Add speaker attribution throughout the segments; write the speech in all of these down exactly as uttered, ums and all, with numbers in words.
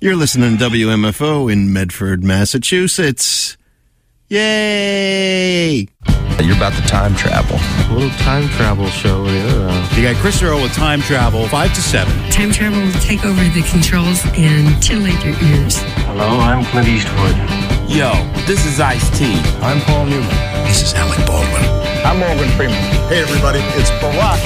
Speaker 1: You're listening to W M F O in Medford, Massachusetts. Yay!
Speaker 2: You're about to time travel.
Speaker 3: A little time travel show. Yeah.
Speaker 4: You got Chris Earl with Time Travel, five to seven.
Speaker 5: Time travel will take over the controls and titillate your ears.
Speaker 6: Hello, I'm Clint Eastwood.
Speaker 7: Yo, this is Ice-T.
Speaker 8: I'm Paul Newman.
Speaker 9: This is Alec Baldwin.
Speaker 10: I'm Morgan Freeman.
Speaker 11: Hey, everybody, it's Barack.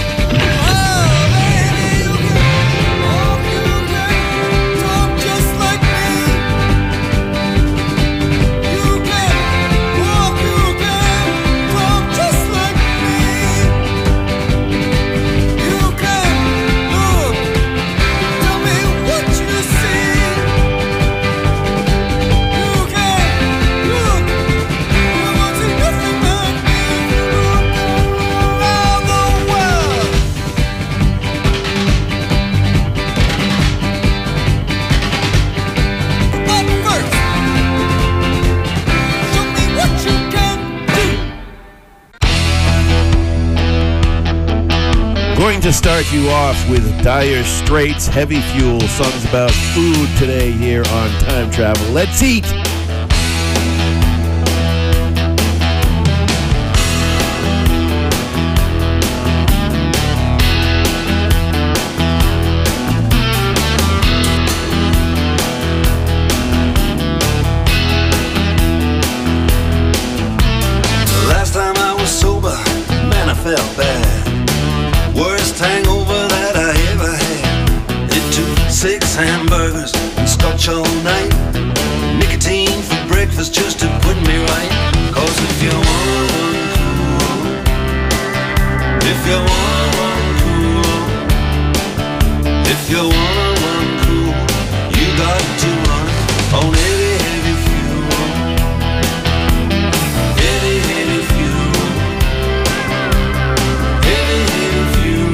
Speaker 12: Going to start you off with Dire Straits, Heavy Fuel, songs about food today here on Time Travel. Let's eat!
Speaker 13: Last time I was sober, man, I felt bad. Worst hangover that I ever had. It took six hamburgers and scotch all night. Nicotine for breakfast just to put me right. Cause if you wanna run cool, if you wanna run cool, if you wanna run cool, you got to run on heavy, heavy fuel. Heavy, heavy fuel. Heavy, heavy fuel.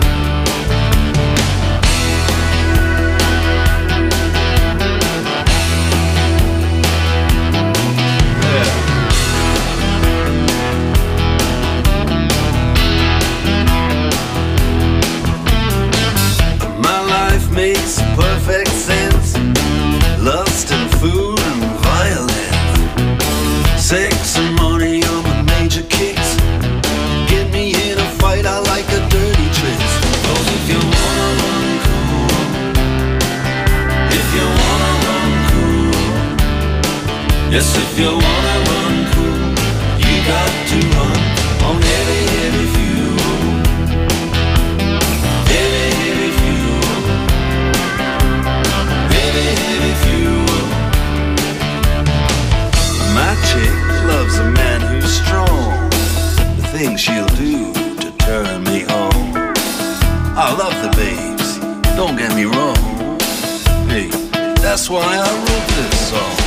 Speaker 13: My life makes perfect sense. Lust and food and violence. Sex and money are my major kicks. Get me in a fight, I like a dirty tricks. Cause if you wanna run cool, if you wanna run cool, yes, if you wanna run cool, you got to run on heavy, heavy fuel. Heavy, heavy fuel. Heavy, heavy fuel. My chick loves a man who's strong. The things she'll do to turn me on. I love the babes, don't get me wrong. Hey, that's why I wrote this song.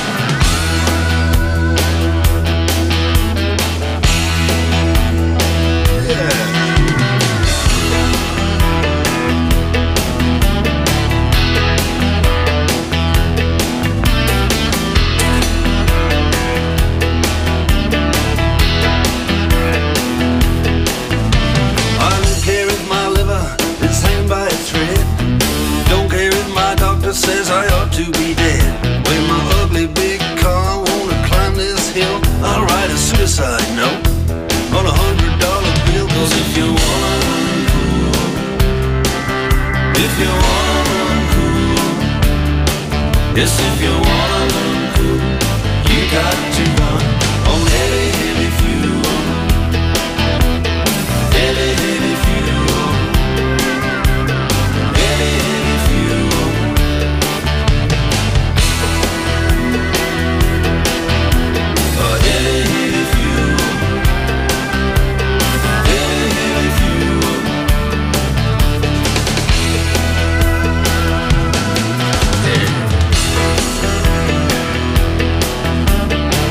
Speaker 13: I don't care if my liver is hanging by a thread. Don't care if my doctor says I ought to be dead. When my ugly big car wanna climb this hill, I'll write a suicide note on a hundred dollar bill. Cause if you wanna run cool, if you wanna run cool, yes, if you wanna run cool, you got to run on heavy, heavy fuel. Heavy, heavy fuel. Heavy, heavy fuel. Oh, heavy, heavy fuel. Heavy, heavy fuel. Yeah.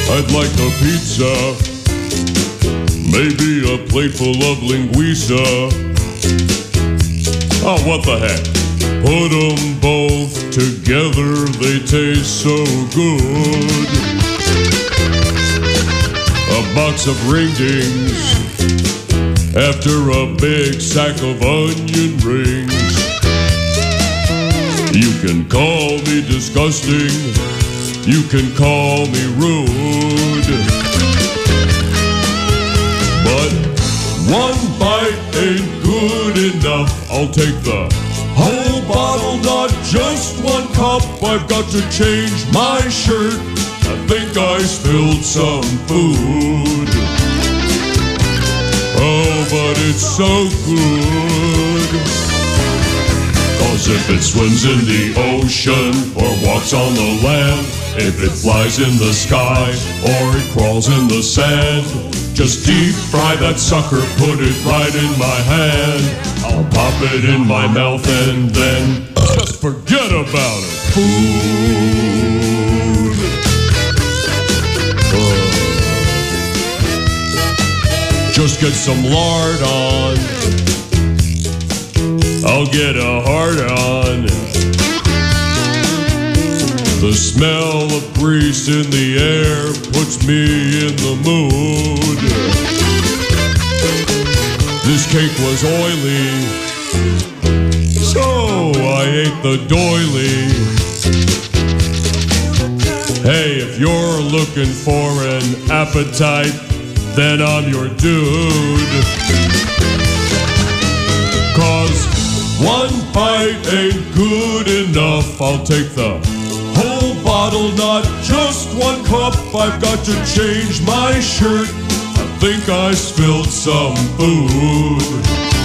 Speaker 8: I'd like a pizza, maybe a plate full of linguiça. Oh, what the heck? Put them both together, they taste so good. A box of ring-dings after a big sack of onion rings. You can call me disgusting, you can call me rude, but one bite ain't good enough. I'll take the whole bottle, not just one cup. I've got to change my shirt, I think I spilled some food. Oh, but it's so good. Cause if it swims in the ocean or walks on the land, if it flies in the sky or it crawls in the sand, just deep fry that sucker, put it right in my hand. I'll pop it in my mouth and then just forget about it. Food. Uh, just get some lard on, I'll get a hard on. The smell of grease in the air puts me in the mood. This cake was oily, so I ate the doily. Hey, if you're looking for an appetite, then I'm your dude. Cause one bite ain't good enough. I'll take the whole bottle, not just one cup. I've got to change my shirt, I think I spilled some food.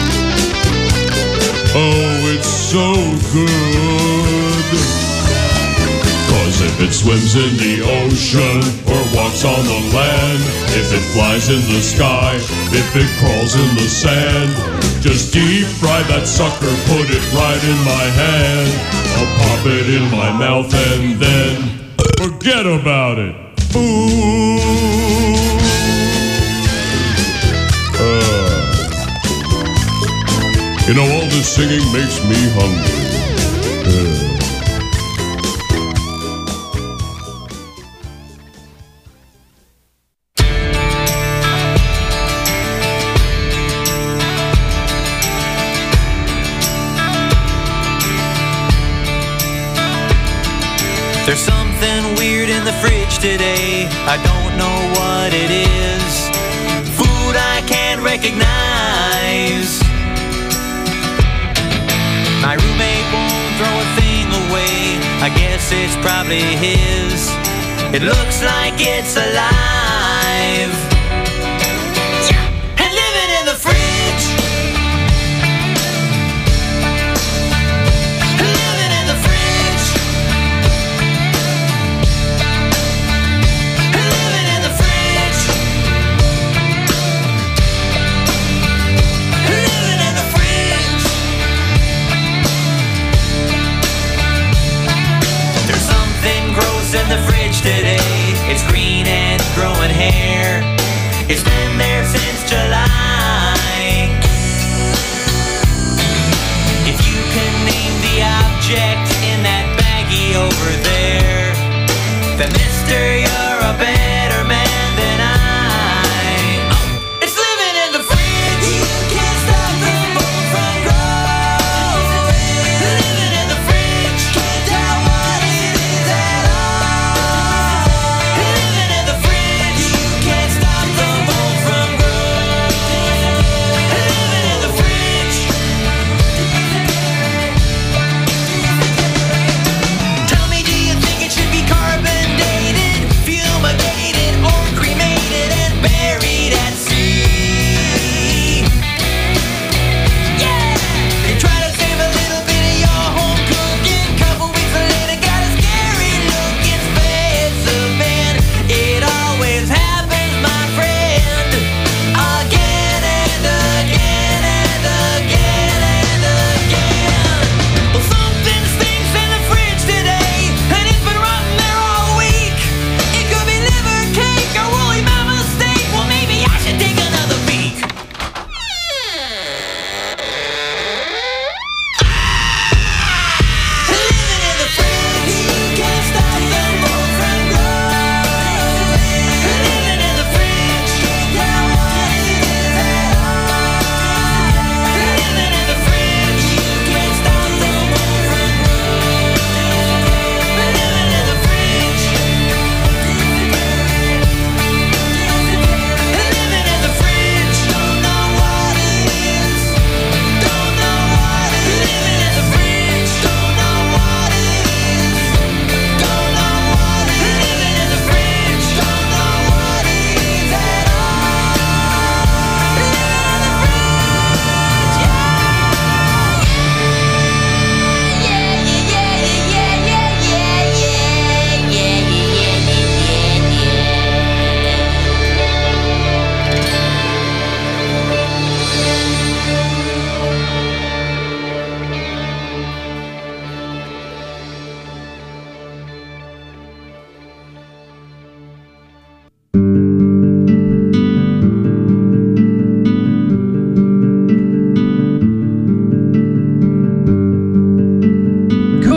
Speaker 8: Oh, it's so good. Cause if it swims in the ocean or walks on the land, if it flies in the sky, if it crawls in the sand, just deep fry that sucker, put it right in my hand. I'll pop it in my mouth and then forget about it. Ooh. Uh, you know, all this singing makes me hungry. Uh.
Speaker 9: There's something weird in the fridge today, I don't know what it is. Food I can't recognize. My roommate won't throw a thing away, I guess it's probably his. It looks like it's alive and living in the fridge. In the fridge today, it's green and growing hair. It's been there since July. If you can name the object in that baggie over there, then mister, you're a better man than I. Oh, it's living in the fridge. You can't stop the mold from growing. Living in the fridge, can't tell what it is at all. Living in the fridge, you can't stop the mold from growing.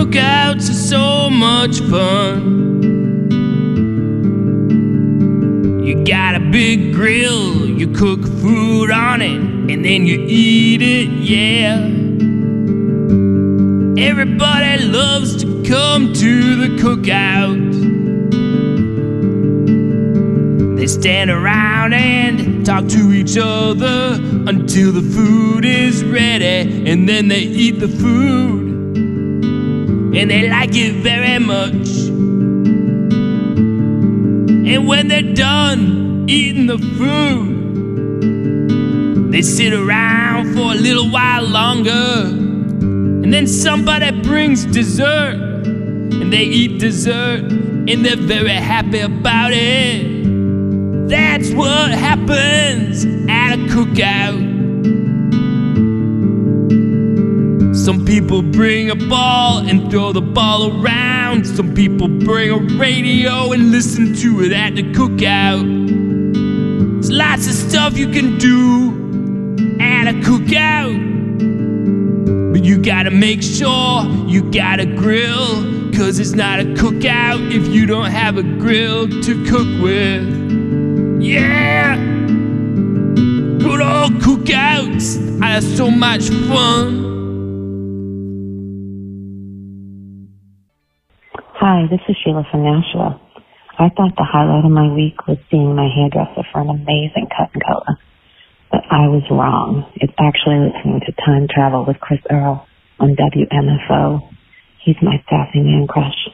Speaker 10: Cookouts are so much fun. You got a big grill, you cook food on it, and then you eat it, yeah. Everybody loves to come to the cookout. They stand around and talk to each other until the food is ready, and then they eat the food, and they like it very much. And when they're done eating the food, they sit around for a little while longer, and then somebody brings dessert, and they eat dessert, and they're very happy about it. That's what happens at a cookout. Some people bring a ball and throw the ball around. Some people bring a radio and listen to it at the cookout. There's lots of stuff you can do at a cookout, but you gotta make sure you got a grill, 'cause it's not a cookout if you don't have a grill to cook with. Yeah! Good old cookouts are so much fun.
Speaker 14: Hi, this is Sheila from Nashua. I thought the highlight of my week was seeing my hairdresser for an amazing cut and color. But I was wrong. It's actually listening to Time Travel with Chris Earl on W M F O. He's my sassy man crush.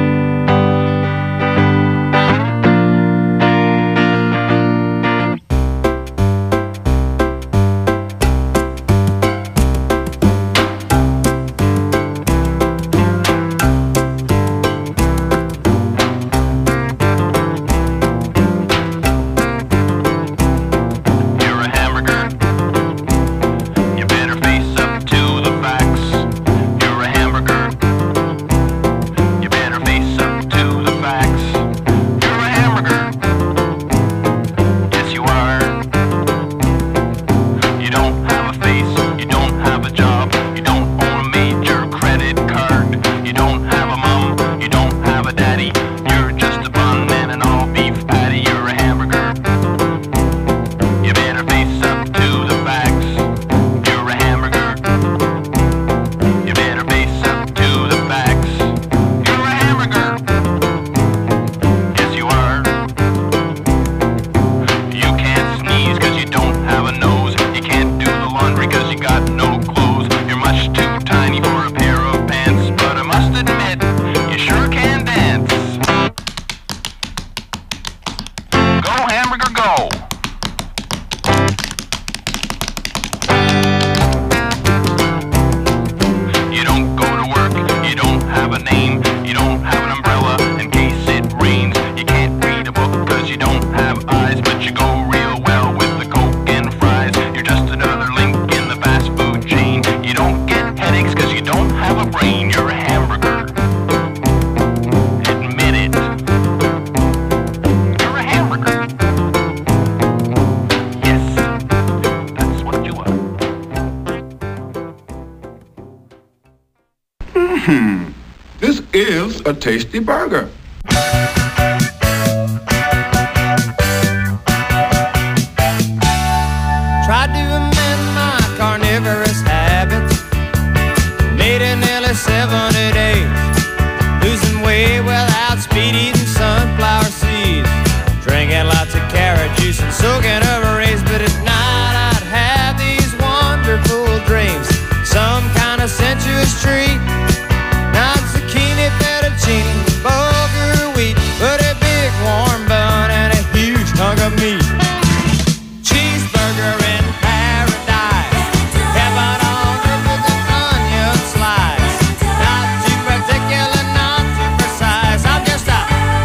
Speaker 15: Hmm, this is a tasty burger.
Speaker 16: Tried to amend my carnivorous habits. Made it nearly seventy days. Losing weight without speed, eating sunflower seeds. Drinking lots of carrot juice and soaking ovaries. But at night I'd have these wonderful dreams. Some kind of sensuous treat. Not zucchini, fettuccine, bulgur wheat, but a big warm bun and a huge hunk of meat. Cheeseburger in paradise, heaven on earth with an onion slice. Not too particular, not too precise. I'm just a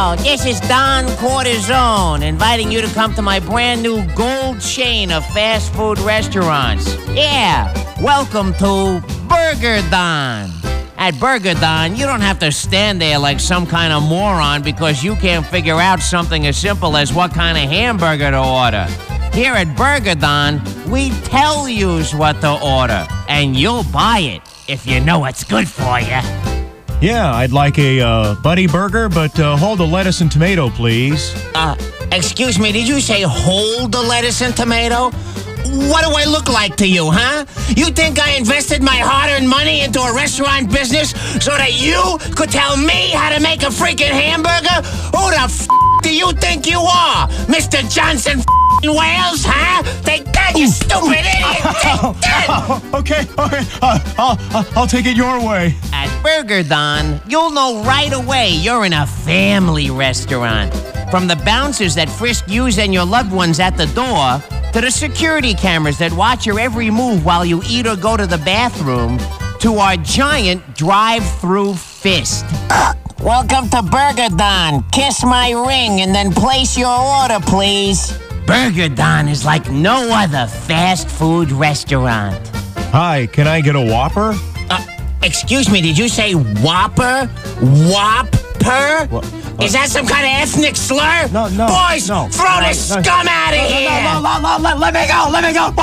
Speaker 17: Hello, this is Don Cortisone, inviting you to come to my brand new gold chain of fast food restaurants. Yeah, welcome to Burger Don. At Burger Don, you don't have to stand there like some kind of moron because you can't figure out something as simple as what kind of hamburger to order. Here at Burger Don, we tell you what to order, and you'll buy it if you know what's good for you.
Speaker 18: Yeah, I'd like a uh, Buddy Burger, but uh, hold the lettuce and tomato, please.
Speaker 17: Uh, excuse me, did you say hold the lettuce and tomato? What do I look like to you, huh? You think I invested my hard-earned money into a restaurant business so that you could tell me how to make a freaking hamburger? Who the f*** do you think you are, Mister Johnson f***ing Wales, huh? Take that, you stupid idiot! Take that!
Speaker 18: Okay, okay, uh, I'll, I'll take it your way.
Speaker 17: At Burger Don, you'll know right away you're in a family restaurant. From the bouncers that frisk you and your loved ones at the door, to the security cameras that watch your every move while you eat or go to the bathroom, to our giant drive-through fist. Welcome to Burger Don. Kiss my ring and then place your order, please. Burger Don is like no other fast food restaurant.
Speaker 18: Hi, can I get a Whopper?
Speaker 17: Uh, excuse me, did you say Whopper? Whopper?
Speaker 18: What?
Speaker 17: Is that some kind of ethnic slur?
Speaker 18: No, no.
Speaker 17: Boys,
Speaker 18: no,
Speaker 17: throw
Speaker 18: no,
Speaker 17: the
Speaker 18: no,
Speaker 17: scum
Speaker 18: no,
Speaker 17: out of
Speaker 18: no,
Speaker 17: here!
Speaker 18: No, no, no, no, let, let me go, let me go.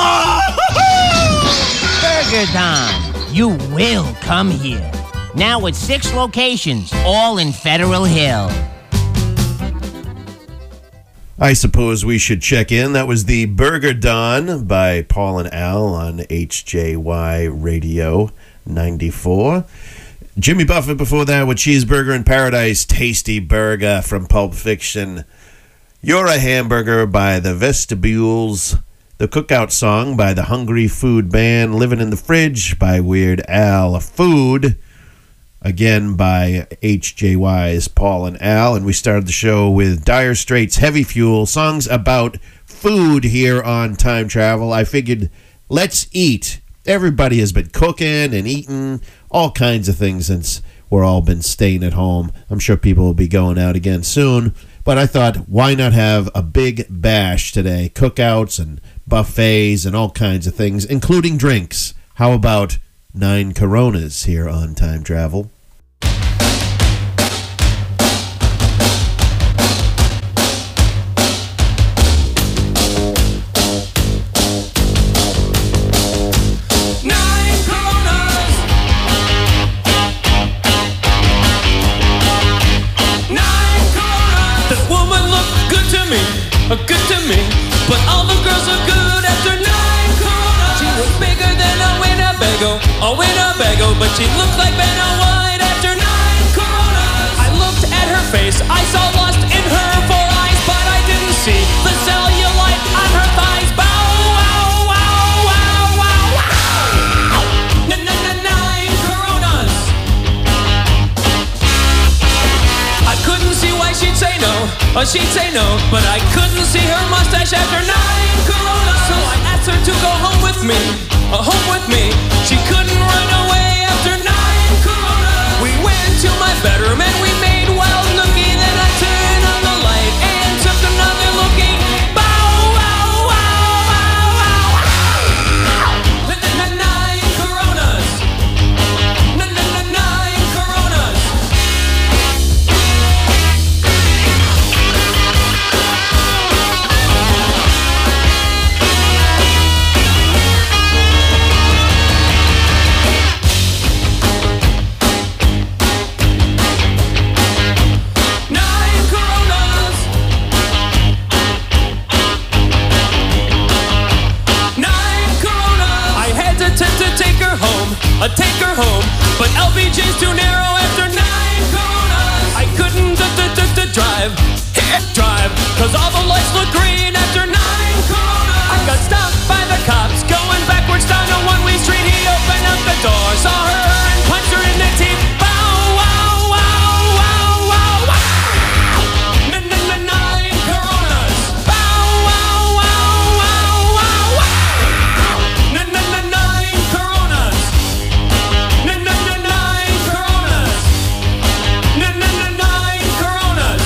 Speaker 17: Burger Don, you will come here. Now with six locations, all in Federal Hill.
Speaker 12: I suppose we should check in. That was the Burger Don by Paul and Al on H J Y Radio ninety-four. Jimmy Buffett before that with Cheeseburger in Paradise, Tasty Burger from Pulp Fiction. You're a Hamburger by the Vestibules. The Cookout Song by the Hungry Food Band. Living in the Fridge by Weird Al. Food, again by H J Y's Paul and Al. And we started the show with Dire Straits' Heavy Fuel. Songs about food here on Time Travel. I figured, let's eat. Everybody has been cooking and eating all kinds of things since we're all been staying at home. I'm sure people will be going out again soon. But I thought, why not have a big bash today? Cookouts and buffets and all kinds of things, including drinks. How about nine Coronas here on Time Travel?
Speaker 19: Good to me, but all the girls are good after nine Coronas. She was bigger than a Winnebago, a Winnebago, but she looked like Vanna White after nine Coronas. I looked at her face, I saw lust in her four eyes, but I didn't see the cellulite on her thighs. Bow, wow, wow, wow, wow, wow. Nine Coronas. I couldn't see why she'd say no. Oh, she'd say no, but I couldn't see her mustache after nine Coronas. So I asked her to go home with me, uh, home with me. She couldn't run away after nine Coronas. We went to my bedroom and we made wild nookie. Then I turned on the light and took another looking. Bow, wow, wow, wow, wow, wow. Nine Coronas. Nine Coronas. I'd take her home, but L B J's too narrow after nine Coronas. I couldn't drive, drive, cause all the lights look green after nine Coronas. I got stopped by the cops, going backwards down a one-way street. He opened up the door, saw her and punched her in the teeth. Bow, wow, wow, wow, wow, wow. Nine Coronas. Bow, wow, wow, wow, wow, wow. Nine Coronas. Nine Coronas. Nine Coronas.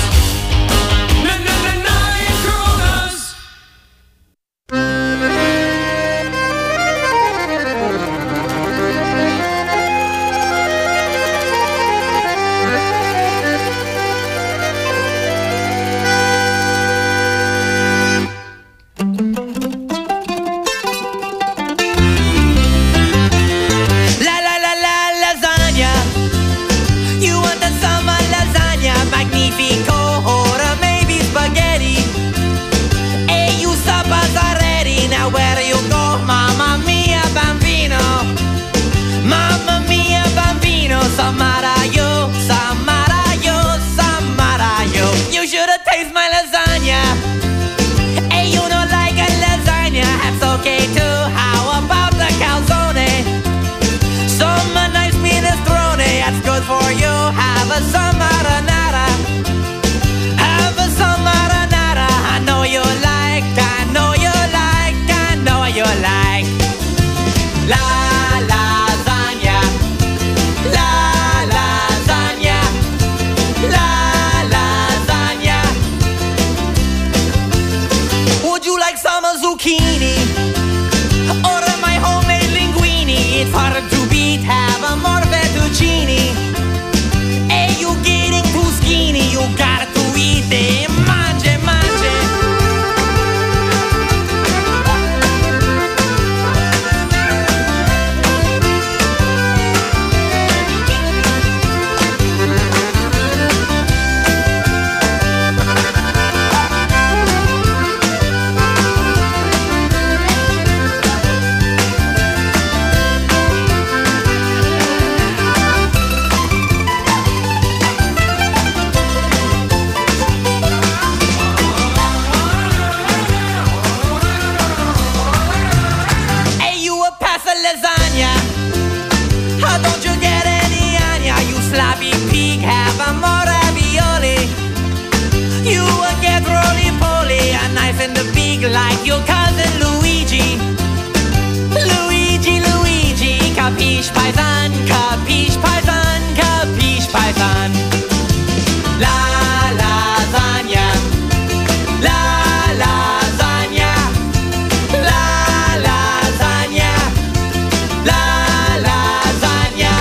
Speaker 9: like your cousin Luigi. Luigi, Luigi, capiche paisan, capiche paisan, capiche paisan. La lasagna, la lasagna, la lasagna, la lasagna.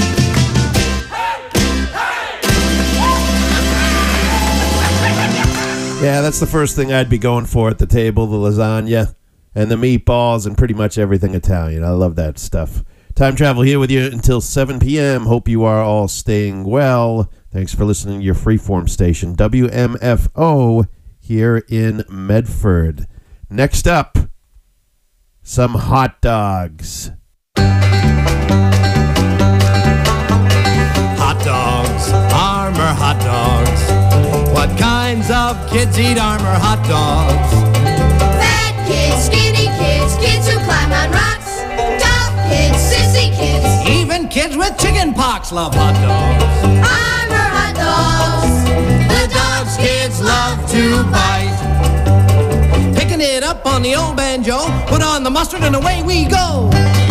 Speaker 12: Yeah, that's the first thing I'd be going for at the table, the lasagna and the meatballs and pretty much everything Italian. I love that stuff. Time Travel here with you until seven p.m. Hope you are all staying well. Thanks for listening to your freeform station, W M F O, here in Medford. Next up, some hot dogs.
Speaker 16: Hot dogs, Armour hot dogs. What kinds of kids eat Armour hot dogs?
Speaker 20: Fat kids, skinny kids, kids who climb on rocks, tough kids, sissy kids,
Speaker 16: even kids with chicken pox love hot dogs.
Speaker 20: Armour hot dogs.
Speaker 16: The dogs kids love to bite. Picking it up on the old banjo, put on the mustard and away we go.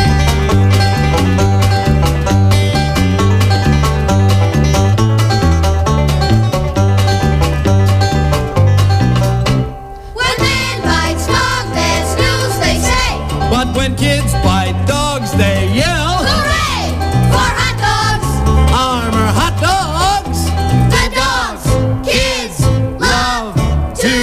Speaker 16: But when kids bite dogs, they yell,
Speaker 20: hooray! For hot dogs!
Speaker 16: Armour hot dogs!
Speaker 20: The dogs kids love to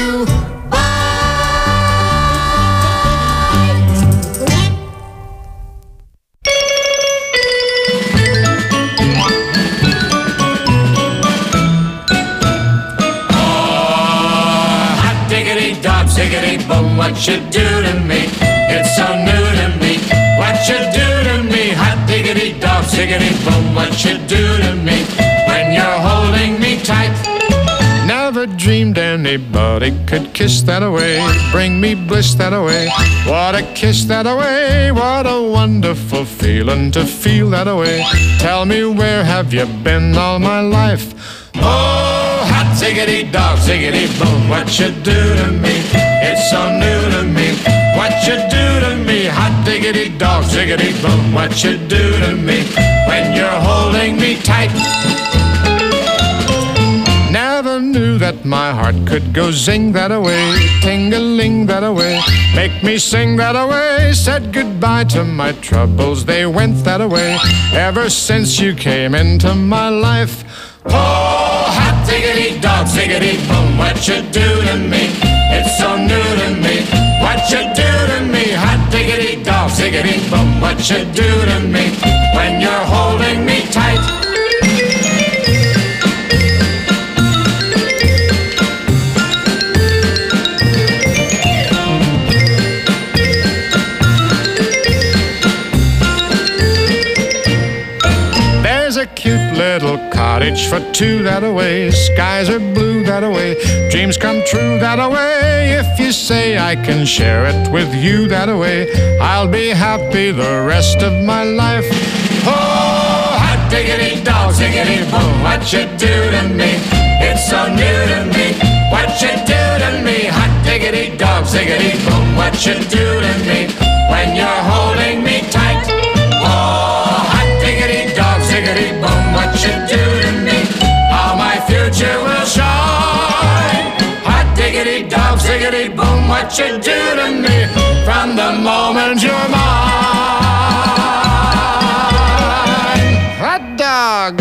Speaker 19: Oh, hot diggity dog, ziggity boom, what you do to me? It's so new to me. What you do to me? Hot diggity dog, ziggity boom. What you do to me when you're holding me tight?
Speaker 21: Never dreamed anybody could kiss that away, bring me bliss that away. What a kiss that away, what a wonderful feeling to feel that away. Tell me, where have you been all my life?
Speaker 19: Oh, hot ziggity dog, ziggity boom. What you do to me? It's so new to me. What you do to me? Hot diggity dog, ziggity boom. What you do to me when you're holding me tight?
Speaker 21: Never knew that my heart could go zing that away, ting-a-ling that away, make me sing that away. Said goodbye to my troubles, they went that away, ever since you came into my life.
Speaker 19: Oh, hot diggity dog, ziggity boom. What you do to me? It's so new to me. What you do to me? Hot diggity dog, ziggity boom. What you do to me when you're holding me tight?
Speaker 21: There's a cute little cottage for two that away, skies are blue that away, dreams come true that away. If you say I can share it with you that away, I'll be happy the rest of my life.
Speaker 19: Oh, hot diggity dog, ziggity boom. What you do to me? It's so new to me. What you do to me? Hot diggity dog, ziggity boom. What you do to me when you're holding me tight? Oh, hot diggity dog, ziggity boom. What you do to me? How my future will shine. Hot diggity dog, ziggity boom. What you do to me from the moment you're mine?
Speaker 21: Hot dog.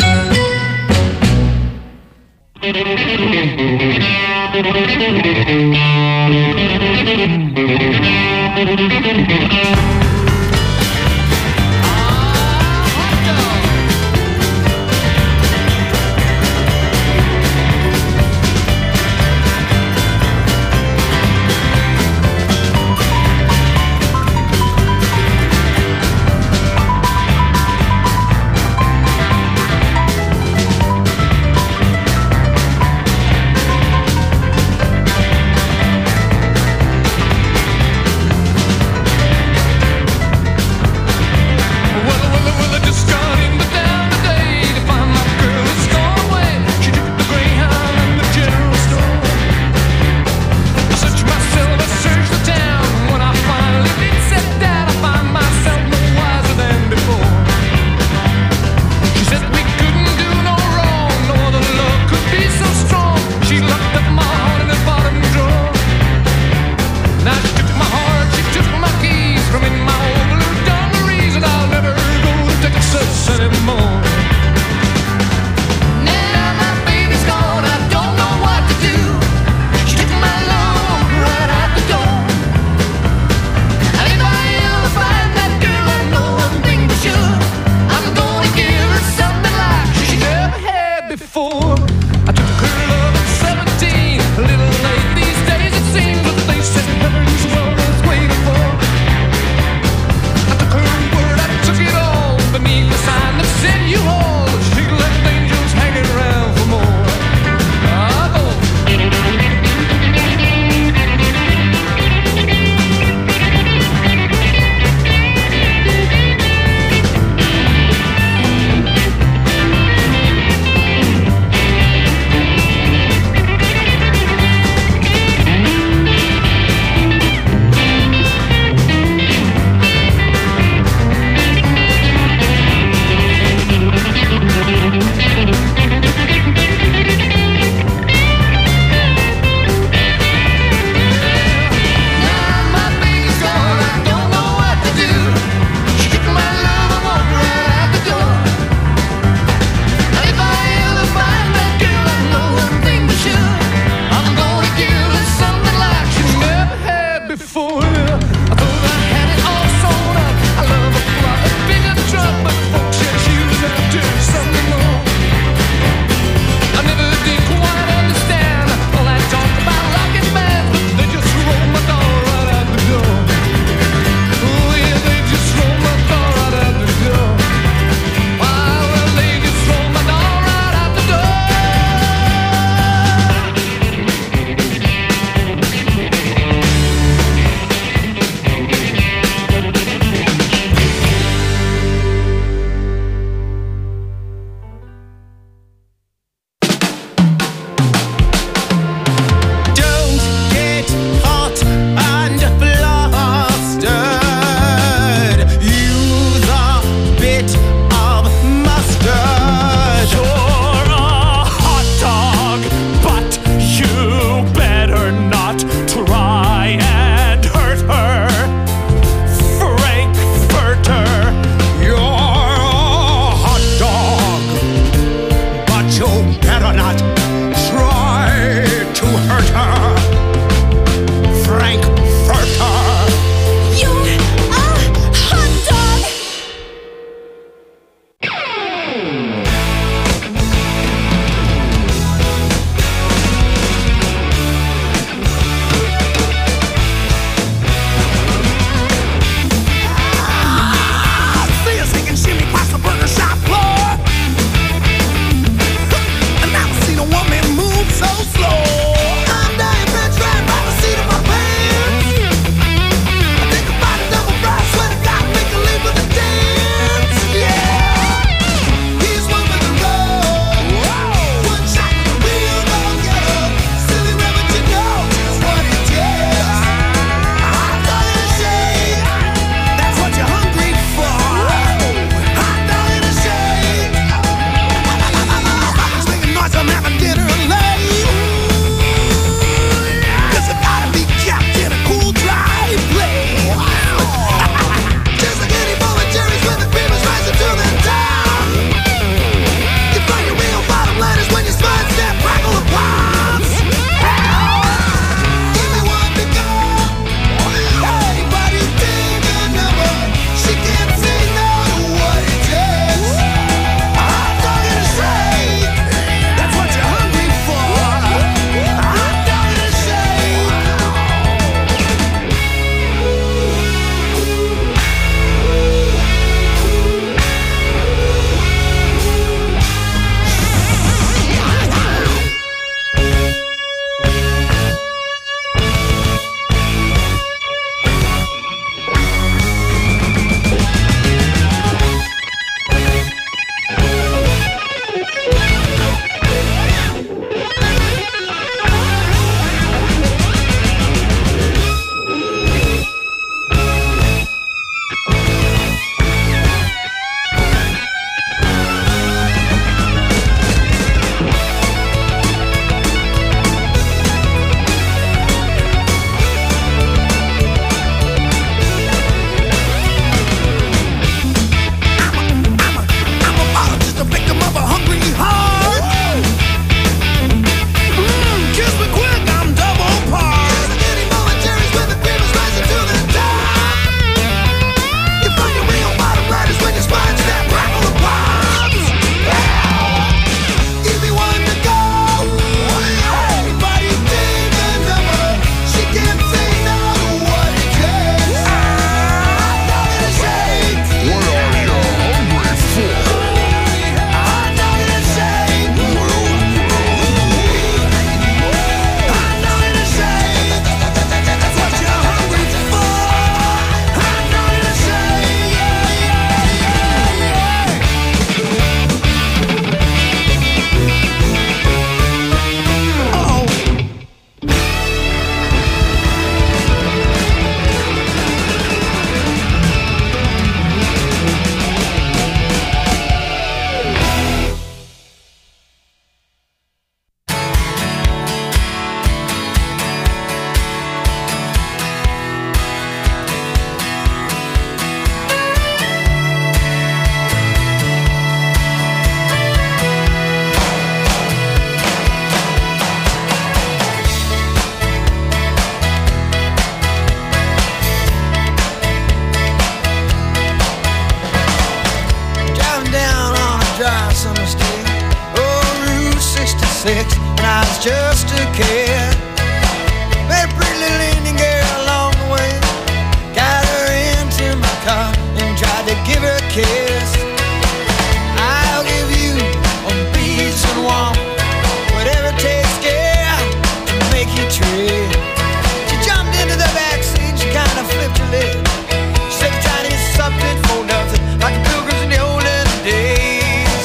Speaker 1: six, and I was just a kid. Met a pretty little Indian girl along the way. Got her into my car and tried to give her a kiss. I'll give you a beach and walk, whatever it takes, girl, to make you trip. She jumped into the backseat, she kind of flipped her lid. She said the tiniest something for nothing, like the pilgrims in the olden days.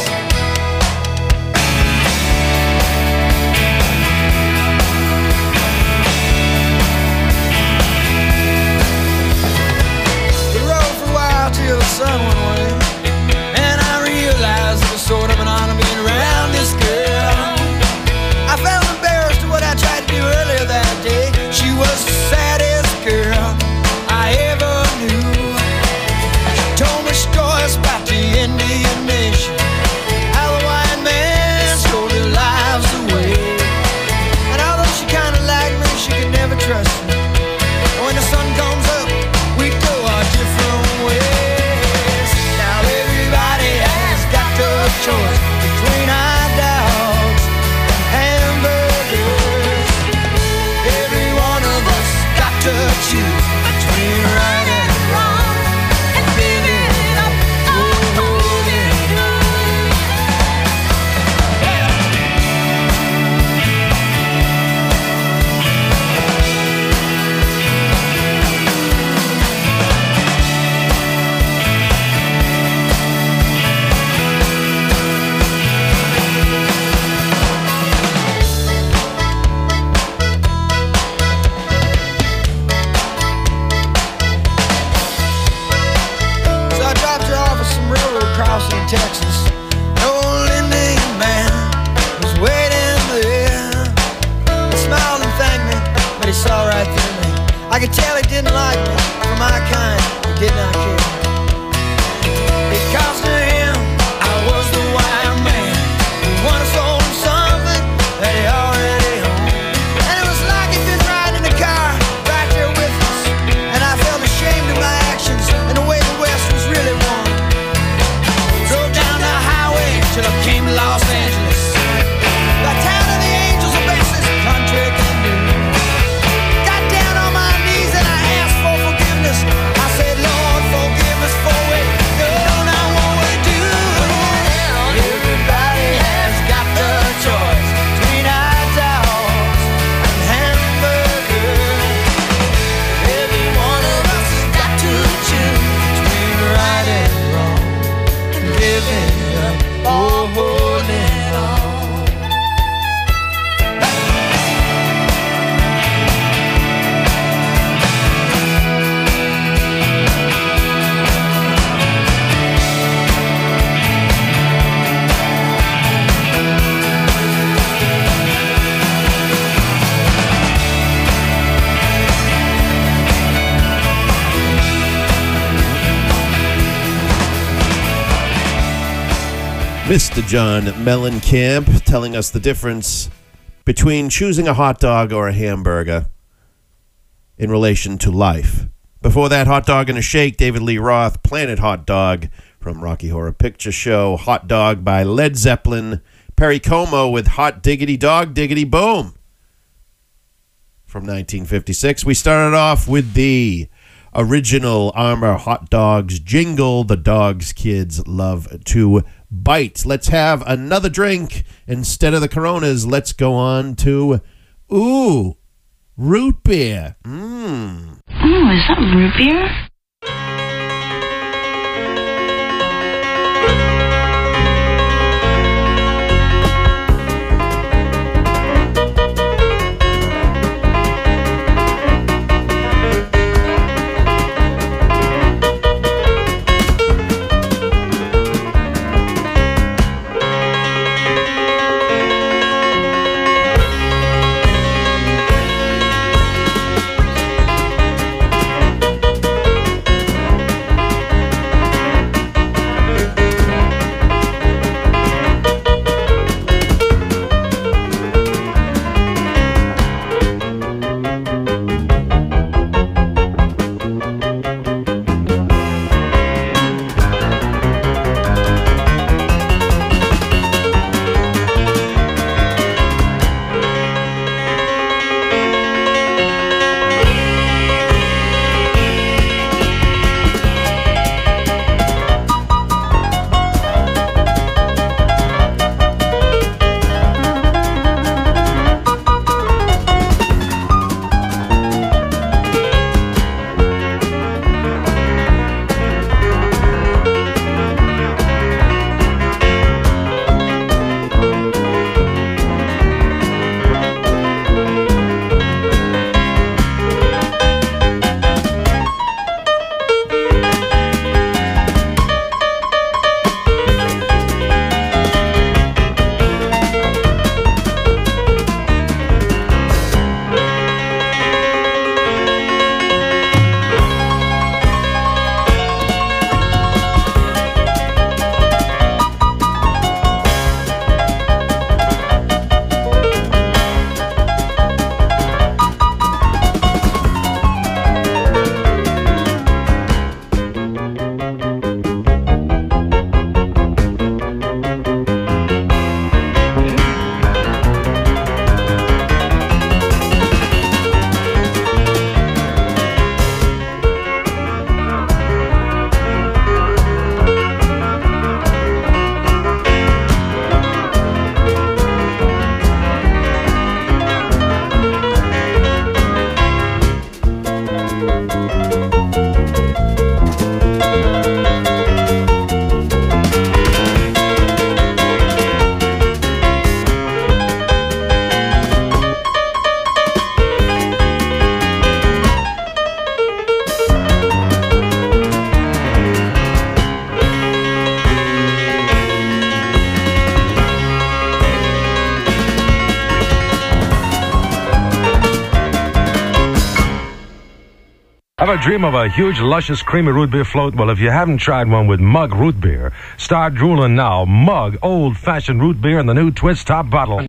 Speaker 1: We rode for a while till the sun went away, and I realized it was sort of an honor being around this girl. I felt embarrassed of what I tried to do earlier that day. She was the saddest girl I ever knew. She told me stories about the Indian nation, how the white man stole their lives away. And although she kinda liked me, she could never trust me. And when the sun comes up, we go our different ways. Now everybody has got the choice between hot dogs and hamburgers. Every one of us got to choose between right and wrong and living it up. Oh, holding on. So I dropped her off at some railroad crossing in Texas. An old Indian man was waiting there. He smiled and thanked me, but he saw right through me. I could tell he didn't like me. For my kind, he did not care. Because to him, I was the white man who wanted to sold him something that he already owned. And it was like he'd been riding in the car right there with us. And I felt ashamed of my actions and the way the West was really won. Drove down the highway till I came to Los Angeles, the town of the angels, the best this country can do. Got down on my knees and I asked for forgiveness. I said, Lord, forgive us for we don't know what we do. Everybody has got the choice between hot dogs and hamburgers. Every one of us has got to choose between right and wrong and living up or holding on.
Speaker 12: Mister John Mellencamp telling us the difference between choosing a hot dog or a hamburger in relation to life. Before that, Hot Dog and a Shake, David Lee Roth, Planet Hot Dog from Rocky Horror Picture Show, Hot Dog by Led Zeppelin, Perry Como with Hot Diggity Dog Diggity Boom from nineteen fifty-six. We started off with the original Armour Hot Dogs jingle, The Dogs Kids Love to Bite. Let's have another drink. Instead of the Coronas, let's go on to, ooh, root beer. Mmm.
Speaker 5: Ooh, is that root beer?
Speaker 2: dream of a huge, luscious, creamy root beer float? Well, if you haven't tried one with Mug Root Beer, start drooling now. Mug old-fashioned root beer in the new twist top bottle.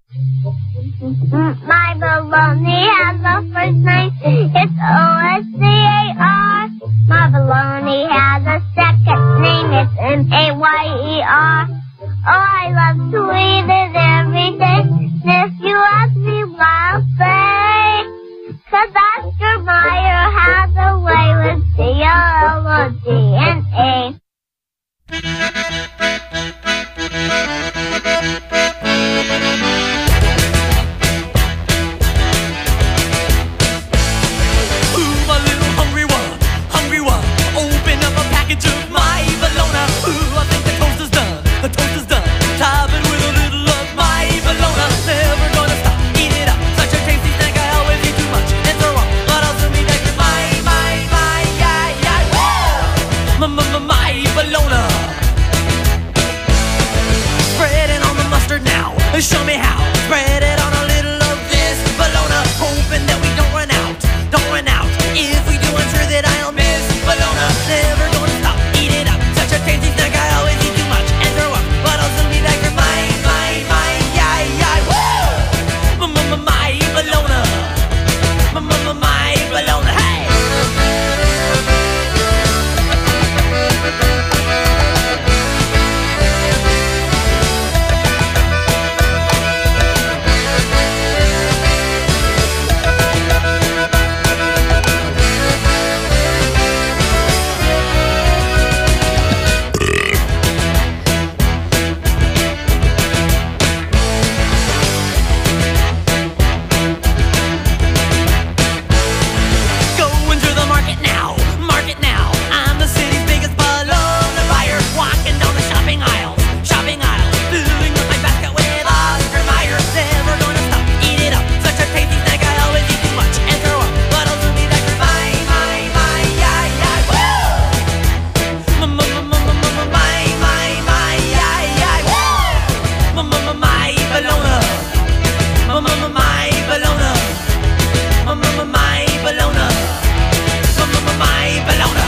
Speaker 20: My baloney has a first name. It's O S C A R. My baloney has a second name. It's M A Y E R. Oh, I love to eat it every day. If you ask me why, I'll say, 'cause Oscar Mayer has a way with C O L O G N A.
Speaker 19: Ooh, my little hungry one, hungry one. Open up a package of my bologna. Ooh, I think the toast is done, the toast is done. Top it with a little of my bologna. Never gonna stop, eat it up. Such a tasty snack, I always eat too much and throw up. But I'll soon be back to my, my, my, yeah, yeah, woo! My, my, my, my bologna. Spread it on the mustard now. Show me how. Spread it on a little of this bologna. Hoping that we don't run out, don't run out. If we do, I'm sure that I'll miss bologna. Never gonna stop, eat it up. Such a tasty snack, I always eat too much and throw up. But I'll soon be back for my, my, my, yeah, yeah, woo! My, my, my, my bologna. My, my, my, my bologna, hey! Going to the market now, market now. I'm the city's biggest bologna buyer. Walking down the shopping aisles, shopping aisles. Filling up my basket with Oscar Mayer. Never gonna stop, eat it up. Such a tasty snack, I always eat too much and throw up. But I'll soon be back for my, my, my, yeah, yeah, woo! My, my, my, my, my, my, my, my, yeah, yeah, woo! My, my, my, my bologna. My, my, my, my bologna. My, my, my, my bologna. My, my, my, my bologna.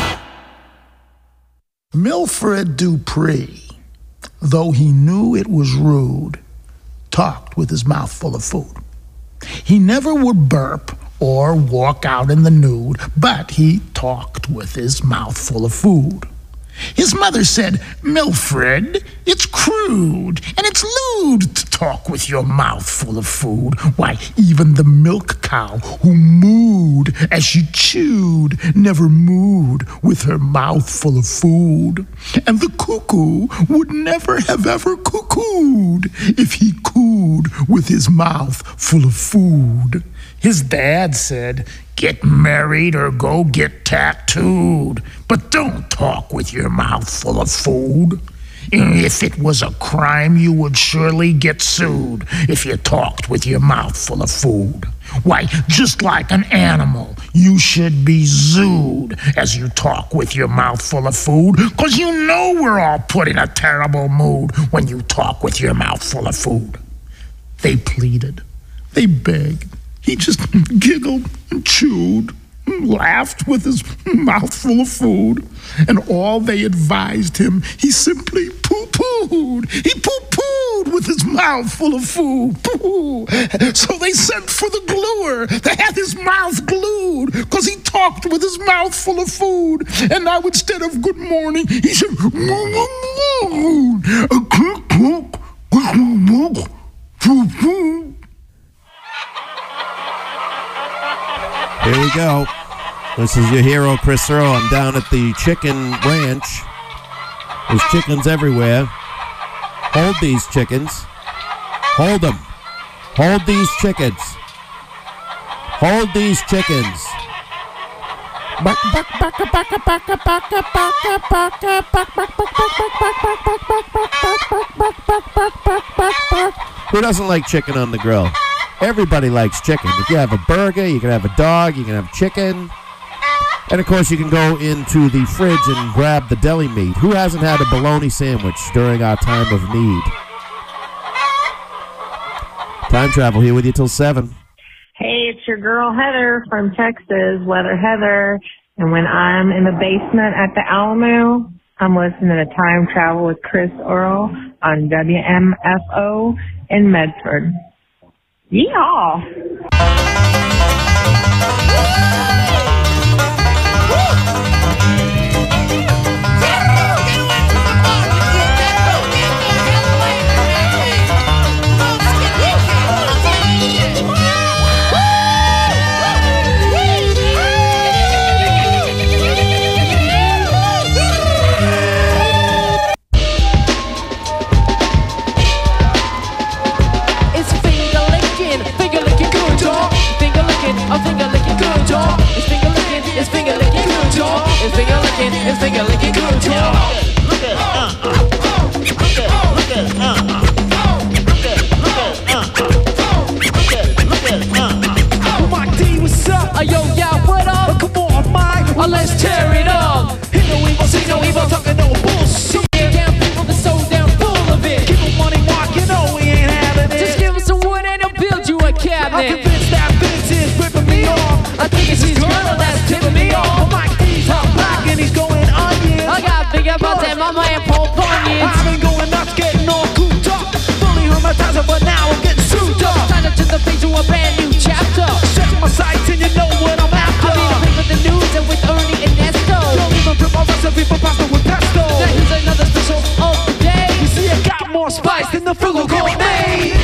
Speaker 22: Milfred Dupree, though he knew it was rude, talked with his mouth full of food. He never would burp or walk out in the nude, but he talked with his mouth full of food. His mother said, "Milfred, it's crude and it's lewd to talk with your mouth full of food." Why, even the milk cow who mooed as she chewed never mooed with her mouth full of food. And the cuckoo would never have ever cuckooed if he cooed with his mouth full of food. His dad said, "Get married or go get tattooed, but don't talk with your mouth full of food. If it was a crime, you would surely get sued if you talked with your mouth full of food. Why, just like an animal, you should be zooed as you talk with your mouth full of food, 'cause you know we're all put in a terrible mood when you talk with your mouth full of food." They pleaded. They begged. He just giggled and chewed, and laughed with his mouth full of food. And all they advised him, he simply poo-pooed. He poo-pooed with his mouth full of food. Poo. So they sent for the gluer that had his mouth glued, 'cause he talked with his mouth full of food. And now instead of good morning, he said,
Speaker 12: Here we go. This is your hero, Chris Earl. I'm down at the chicken ranch. There's chickens everywhere. Hold these chickens. Hold them. Hold these chickens. Hold these chickens. Who doesn't like chicken on the grill? Everybody likes chicken. If you have a burger, you can have a dog, you can have chicken. And of course, you can go into the fridge and grab the deli meat. Who hasn't had a bologna sandwich during our time of need? Time Travel here with you till seven.
Speaker 23: Hey, it's your girl Heather from Texas, Weather Heather.
Speaker 3: And when I'm in the basement at the Alamo, I'm listening to Time Travel with Chris Earl on W M F O in Medford. Yeehaw!
Speaker 19: I'm finger licking good, y'all. It's finger licking, it's finger licking good, y'all. It's finger licking, it's finger licking good, y'all. Look at, uh, uh, look at, look at, uh, uh, look at, look at, uh, uh, look at, look at, uh, uh. Mike D, what's up? Uh, yo, yeah, what up? Uh, come on, Mike, uh, let's tear it up. Hit no evil, see no evil, talking no bullshit. Damn people, they're so damn full of it. Give them money, Mark, you know we ain't having it. Just give us some wood and they'll build you a cabinet. I'm convinced that Vince is ripping me off. I think it's his girl that's tipping me off. Mike D's hot black and he's going onions. I got bigger butts than my man Paul Bunyan. I've been going nuts, getting all cooped up. Fully hermetized, but now I'm getting sued up. Sign up to the page to a brand new chapter. Setting my sights and you know what I'm after. I'll be the big with the news and with Ernie and Nesto. Don't even prep my recipe for pasta with pesto. Now here's another special of the day. You see I got more spice than the Frugal Gourmet.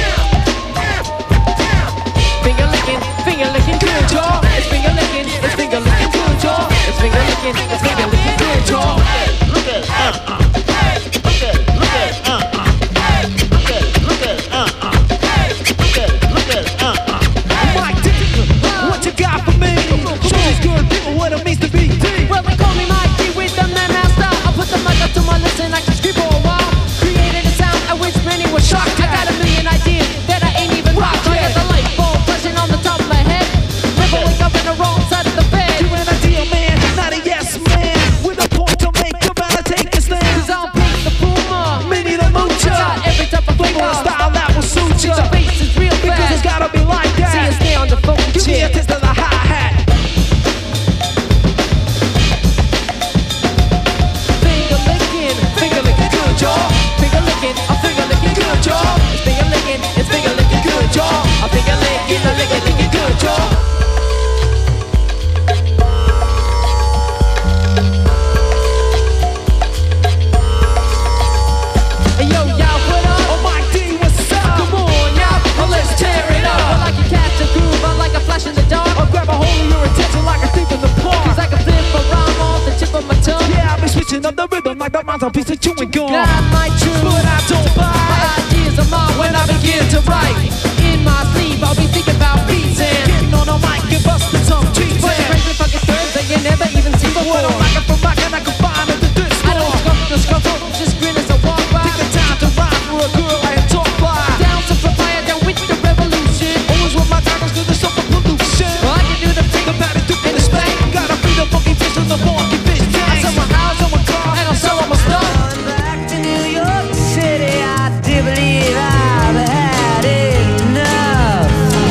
Speaker 19: Finger licking, finger licking good, y'all. It's finger licking, it's finger licking good, y'all. It's finger licking, it's finger licking good, y'all. Look at, uh, uh. Look at, look at, uh, uh. Look at, look at, uh, uh. Look at, look at, uh, uh. Mike D, what you got for me? Show these good people what it means to be D. Well, they call me Mike D with the man master. I put the mic up to my lips and I can scream for a while. Created a sound at which many were shocked at. I got a million ideas that I ain't even rocked yet. The light bulb flashing on the top of my head. Never wake up in the wrong side of the bed. You an ideal man, not a yes man. With a point to make, you better take a stand. Cause I'll beat the Puma, Mini the Moocher. Got every type of flavor and style that will suit you. The bass is real fast, because it's gotta be like that. See us stay on the phone, give me a taste of the hi-hat. Finger licking, finger licking good, y'all. Finger licking, I'm finger licking good, y'all. It's finger licking, it's finger licking good, y'all. I'm finger licking, I'm licking, licking good, y'all. Hey yo, y'all, what up? Oh, Mike D, what's up? Come on, y'all, oh, let's tear it up. I like to catch a groove, I like a flash in the dark. I'll grab a hold of your attention like a thief in the park. Cause I can flip a rhyme off the tip of my tongue. Yeah, I've been switching up the rhythm like the mouth on a piece of chewing gum. God, my truth, but I don't buy. My ideas are mine when I begin to write. In my sleep, I'll be thinking about beats and getting on a mic and busting some tweets. But crazy fucking words that you never even seen before. What I'm like from back and I can find at the disc store. I don't scuff the scuffle, just grin as I walk by. Take the time to rhyme for a girl and talk fly. Down to papaya, down with the revolution. Always with my titles to the suffer pollution. Well, I can do the thing about it, do in the spank. Gotta feed the funky fish on the funky fish tank. I sell my house on my car and I sell all my stuff. Back to New York City, I do believe I've had enough.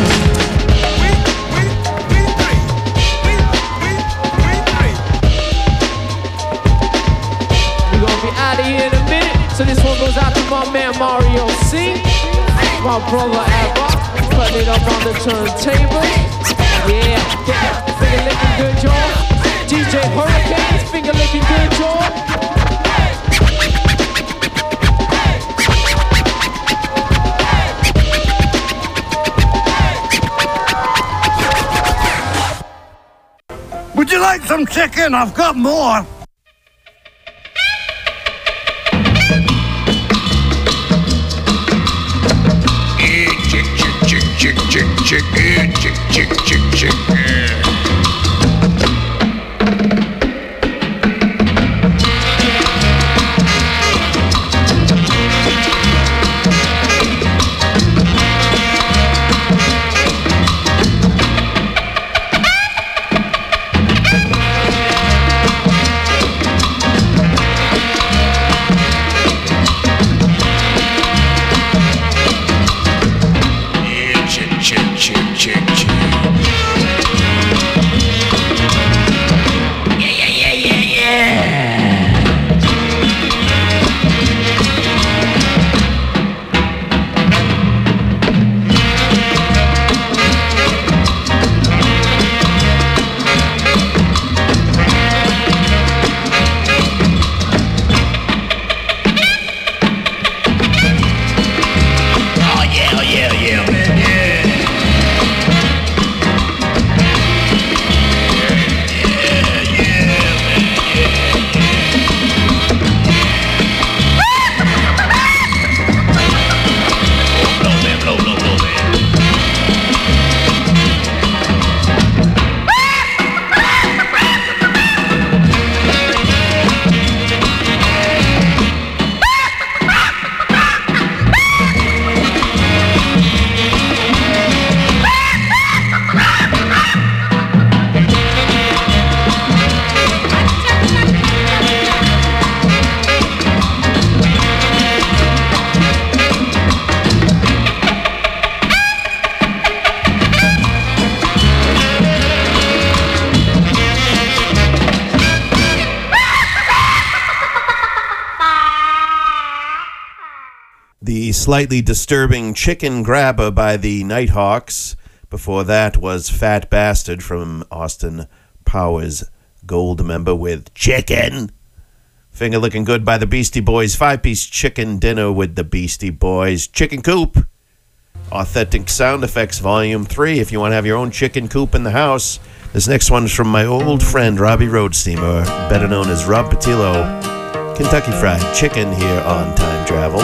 Speaker 19: We're gonna be out of here in a minute. So this one goes out to my man Mario C, my brother Abba, putting it up on the turntable. Yeah, yeah, finger licking good, y'all. D J Hurricanes, finger licking good, y'all.
Speaker 1: Would you like some chicken? I've got more.
Speaker 4: Chick, chick, chick, chick, chick, chick, chick, chick, chick, chick, chick. Chick, chick, chick, chick.
Speaker 12: the slightly disturbing Chicken Grabber by the Nighthawks. Before that was Fat Bastard from Austin Powers Goldmember with Chicken. Finger Looking Good by the Beastie Boys. Five-piece chicken dinner with the Beastie Boys. Chicken Coop. Authentic Sound Effects Volume three. If you want to have your own chicken coop in the house. This next one's from my old friend Robbie Roadsteamer, better known as Rob Patillo. Kentucky Fried Chicken here on Time Travel.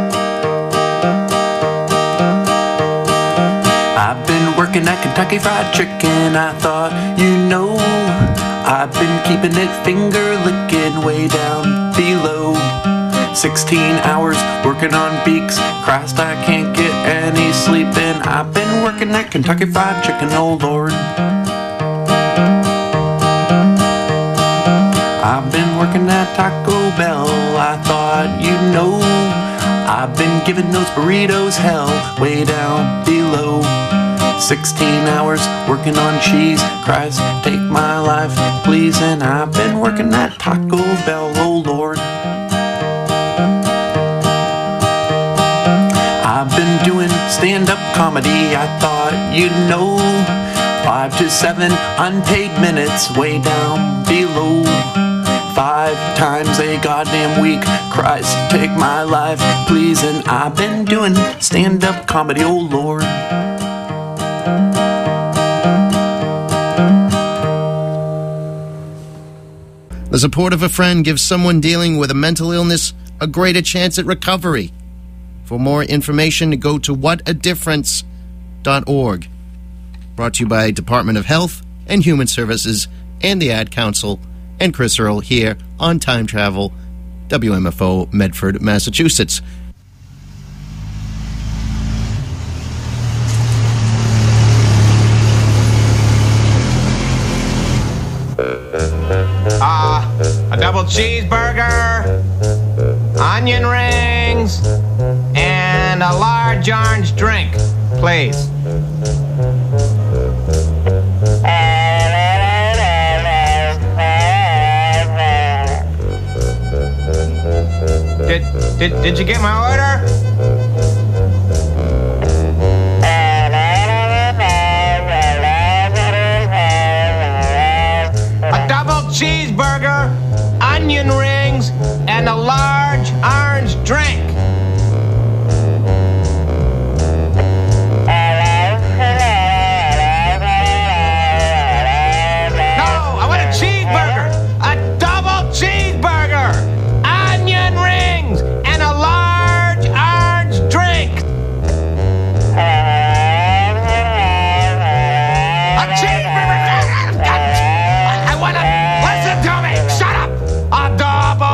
Speaker 6: I've been working at Kentucky Fried Chicken. I thought, you know, I've been keeping it finger licking way down below. sixteen hours working on beaks. Christ, I can't get any sleep. And I've been working at Kentucky Fried Chicken, oh Lord. I've been working at Taco Bell. I thought, you know, I've been giving those burritos hell way down below. sixteen hours working on cheese. Christ, take my life, please. And I've been working at Taco Bell, oh Lord. I've been doing stand-up comedy. I thought, you know, five to seven unpaid minutes way down below. Five times a goddamn week. Christ, take my life, please. And I've been doing stand-up comedy, oh Lord.
Speaker 12: The support of a friend gives someone dealing with a mental illness a greater chance at recovery. For more information, go to what a difference dot org. Brought to you by Department of Health and Human Services and the Ad Council, and Chris Earl here on Time Travel, W M F O, Medford, Massachusetts.
Speaker 16: Ah, uh, a double cheeseburger, onion rings, and a large orange drink, please. Did, did, did you get my order? A double cheeseburger, onion rings, and a large orange drink.